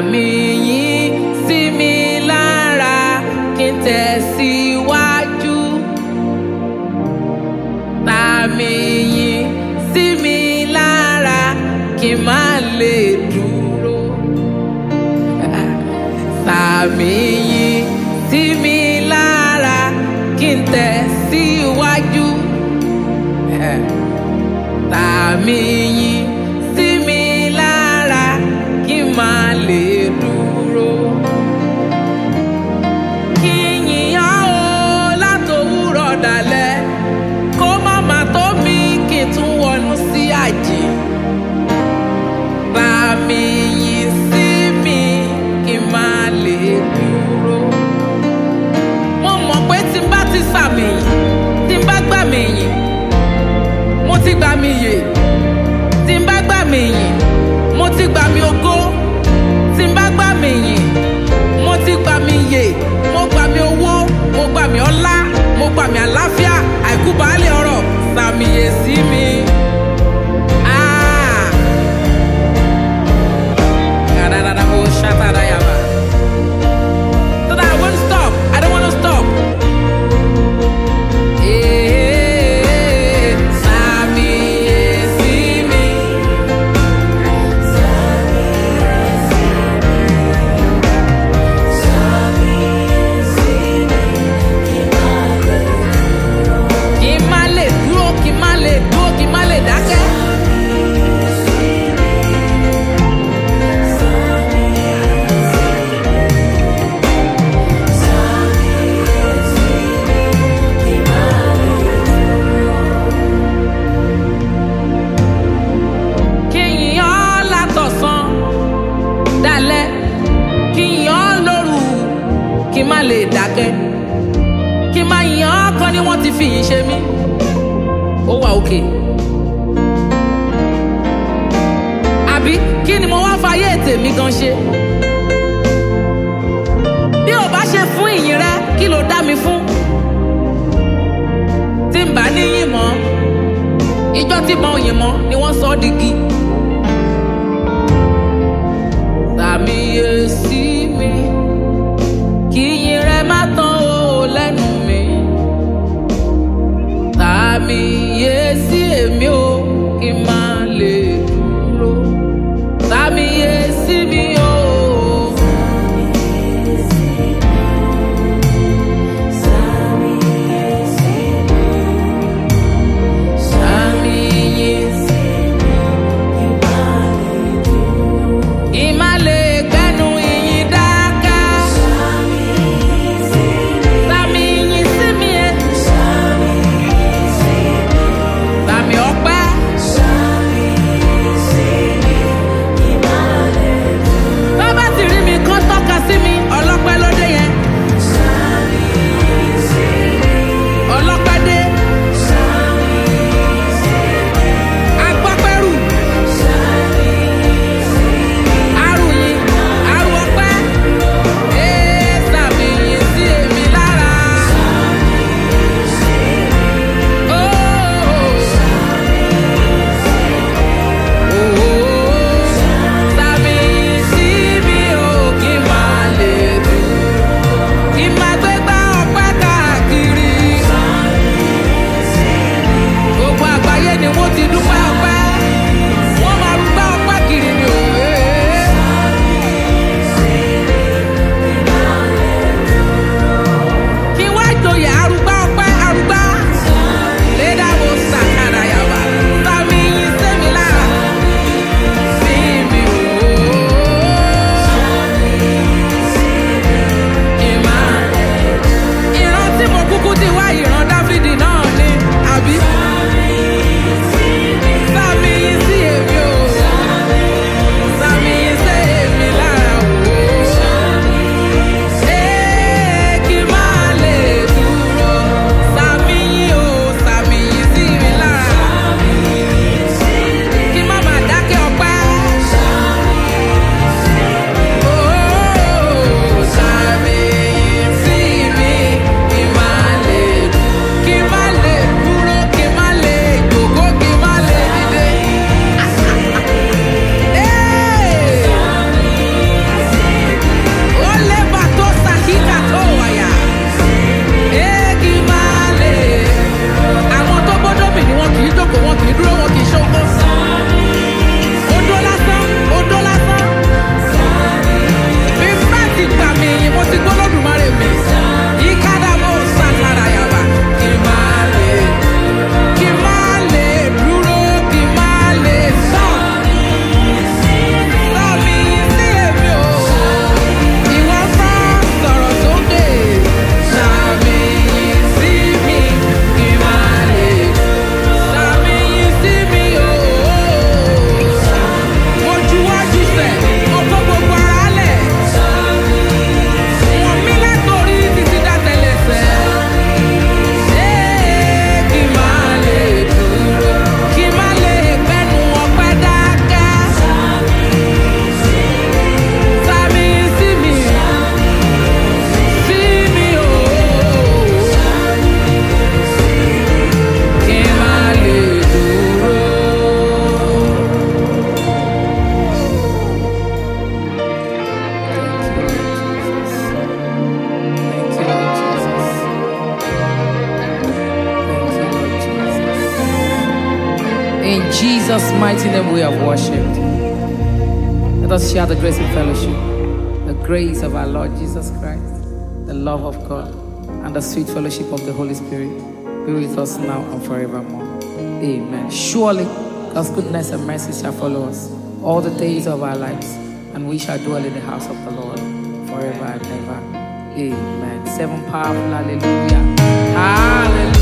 Sàmì yín sí mi lára kí n tẹ̀síwájú. Sàmì yín sí mi lára kí n má lè dúró. Sàmì yín sí mi lára kí n tẹ̀síwájú. Sàmì yín sí mi lára kí n má lè dúró. Kí n yìn ọ́ o látòwúrọ̀ dalẹ́, kó má má tó mi kí n tún wọnú sí àjì. Sàmì yín sí mi kí n má lè dúró. Mo mọ̀ pé tí n bá ti sàmì yìn, tí n bá gbà mí yìn, mo ti gbà mí yè. Tí n bá gbà mí yìn, mo ti gbà mí ògo. Tí n bá gbà mí yìn, mo ti gbà mí yè. Mo gbà mí owó, mo gbà mí ọlá, mo gbà mí àlàáfíà, àìkú baálẹ̀ ọrọ̀. Sàmì yè sí mi. So that I won't stop. I don't want to stop. Sàmì yè sí mi. Kí n má lè dúró, kí n má lè dúró, kí n má lè dákẹ́. Kí n yìn ọ́ látọ̀sán dalẹ́, kí n yìn ọ́ lóru, kí n má lè dákẹ́. Kí n má yìn ọ́ kọ́ ni wọ́n ti fi yìn ṣe mí. Ó wà òkè. Àbí kí ni mo wá fayé tèmi gan ṣe? Bí ò bá ṣe fún ìyìn rẹ, kí ló dá mi fún? Tí n bá níyìn mọ́, ìjọ tí mo yìn mọ́ ni wọ́n sọ ọ́ digi. Sàmì yè sí mi, kí ìyìn rẹ má tán o lẹ́nu mi. Sàmì yè sí èmi o, kí n má lè dúró. Sàmì yè sí mi o. Sàmì yè sí mi. Jesus' mighty name we have worshipped. Let us share the grace and fellowship. The grace of our Lord Jesus Christ, the love of God, and the sweet fellowship of the Holy Spirit be with us now and forevermore. Amen. Surely God's goodness and mercy shall follow us all the days of our lives, and we shall dwell in the house of the Lord forever and ever. Amen. 7 powerful hallelujah. Hallelujah.